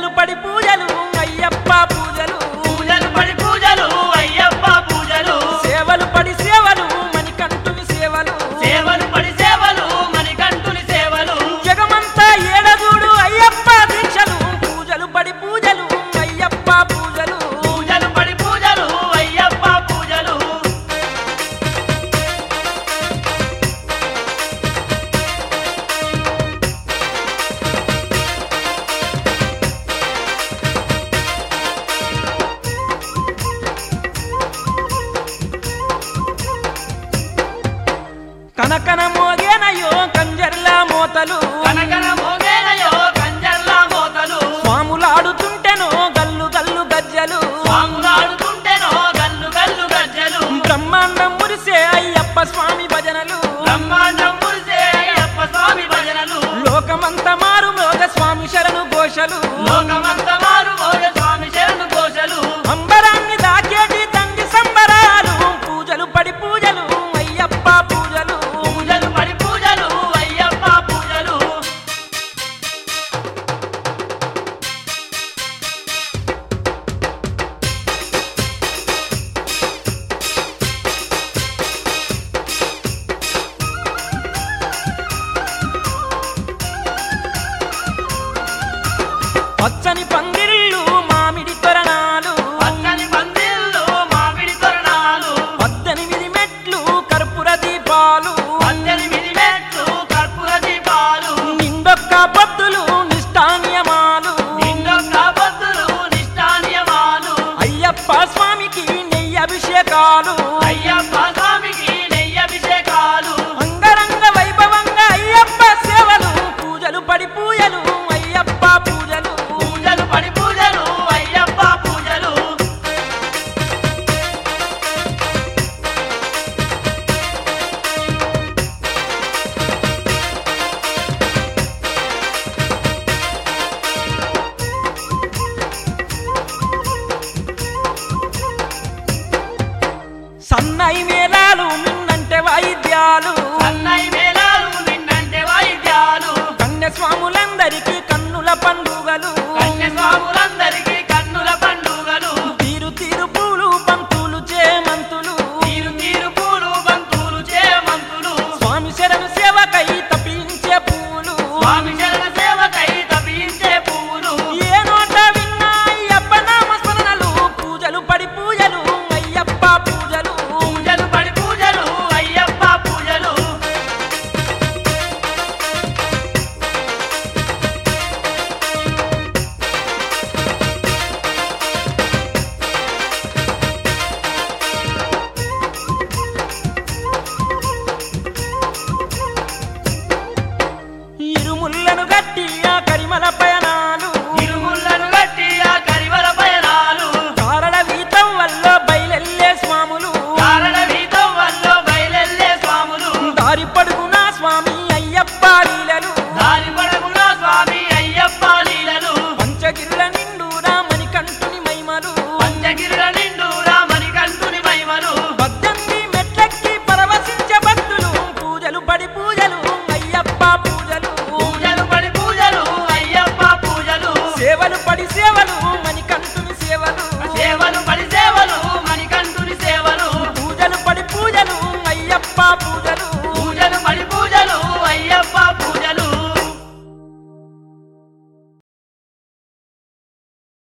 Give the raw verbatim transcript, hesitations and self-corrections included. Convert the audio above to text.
పూజలు పడి పూజలు అయ్యప్ప పూజలు పూజలు పడి పూజలు అయ్యప్ప పూజలు సేవలు పడి సేవలు మణికంఠుని సేవలు సేవలు పడి సేవలు మణికంఠుని సేవలు జగమంతా ఏడగూడు అయ్యప్ప దీక్షలు పూజలు పడి పూజలు అయ్యప్ప పూజలు పూజలు పడి పూజలు అయ్యప్ప పూజలు కనకన మోగేనయో కంజర్ల మోతలు కనకన మోగేనయో కంజర్ల మోతలు స్వాములాడుతుంటెనో గల్లు గల్లు గజ్జలు స్వాములాడుతుంటేనో గల్లు గల్లు గజ్జలు బ్రహ్మాండం మురిసే అయ్యప్ప స్వామి భజనలు బ్రహ్మాండం మురిసే అయ్యప్ప స్వామి భజనలు లోకమంత మారు మోగ స్వామి శరణు ఘోషలు లోకమంత మారు మోగ స్వామి శరణు ఘోషలు అంబరాన్ని దాకేటి తండ్రి సంబరాలు పూజలు పడి పూజలు అయ్యప్ప పూజలు పూజలు పడి పూజలు అయ్యప్ప పూజలు పచ్చని పందిరిళ్ళు మామిడి తొరణాలు పచ్చని పందిళ్ళు మామిడి తోరణాలు పద్దెనిమిది మెట్లు కర్పూర దీపాలు పద్దెనిమిది మెట్లు కర్పూర దీపాలు నిండొక్క పొద్దులు నిష్ఠానియమాలు నిండొక్క భక్తులు నిష్ఠానియమాలు అయ్యప్ప స్వామికి నెయ్యి అభిషేకాలు అయ్యప్ప స్వామికి నెయ్యి అభిషేకాలు అంగరంగ వైభవంగా అయ్యప్ప సేవలు పూజలు పడి పూజలు అయ్యప్ప పూజలు పూజలు పడి పూజలు అయ్యప్ప పూజలు సన్నాయి మేళాలు మిన్నంటే వాయిద్యాలు అన్నయ్య మేళాలు నిన్నంటే వాయిద్యాలు కన్యస్వాములందరికీ కన్నుల పండుగలు కన్యస్వాములందరికీ కన్నుల పండుగలు తీరు తీరు పూలు పంతులు చేమంతులు తీరు తీరు పూలు బంతులు చేమంతులు స్వామి శరణు సేవకై తపించే పూలు స్వామి శరణ సేవకై తపించే పువ్వులు ఏ నోట విన్నా అయ్యప్ప నామ స్మరణలు పూజలు పడి పూజలు అయ్యప్ప పూజలు పూజలు పడి పూజలు అయ్యప్ప పూజలు ఇరుముళ్ళను గట్టి ఆ కరిమల పయనాలు ఇరుముళ్ళను గట్టి ఆ కరివల పయనాలు కారణ వీతం వల్ల బయలెల్లే స్వాములు కారణ వీతం వల్ల బయలెల్లే స్వాములు దారి పడుగున స్వామి అయ్యప్ప లీలలు దారి పడగున స్వామి అయ్యప్ప లీలలు పంచగిరుల నిండురా మణికంఠుని మైమలు పంచగిరుల నిండు రామని కంటుని మహిమలు పద్దెనిమిది మెట్లెక్కి పరవశించే భక్తులు పూజలు పడి పూజలు అయ్యప్ప పూజలు పూజలు పడి పూజలు అయ్యప్ప పూజలు సేవలు పడి సేవలు మణికంఠుని సేవలు సేవలు పడి సేవలు మణికంఠుని సేవలు పూజలు పడి పూజలు అయ్యప్ప పూజలు